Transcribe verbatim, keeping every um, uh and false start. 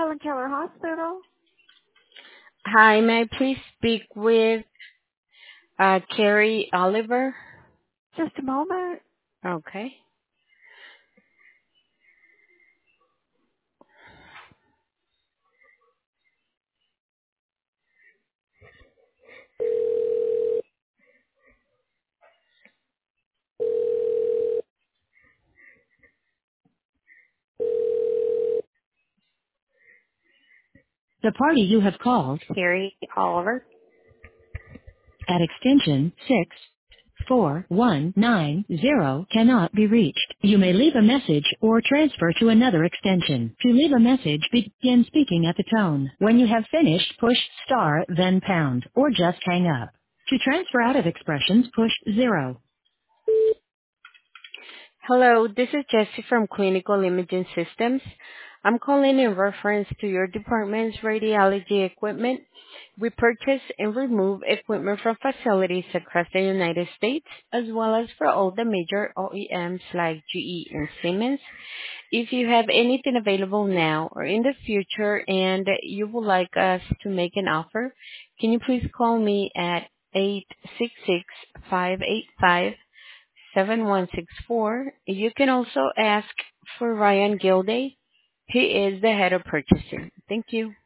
Helen Keller Hospital. Hi, may I please speak with uh, Carrie Oliver? Just a moment. Okay. The party you have called Carrie Oliver. at extension six four one nine zero cannot be reached. You may leave a message or transfer to another extension. To leave a message, begin speaking at the tone. When you have finished, push star, then pound, or just hang up. To transfer out of expressions, push zero. Hello, this is Jessie from Clinical Imaging Systems. I'm calling in reference to your department's radiology equipment. We purchase and remove equipment from facilities across the United States, as well as for all the major O E Ms like G E and Siemens. If you have anything available now or in the future and you would like us to make an offer, can you please call me at eight six six, five eight five, seven one six four. You can also ask for Ryan Gilday. He is the head of purchasing. Thank you.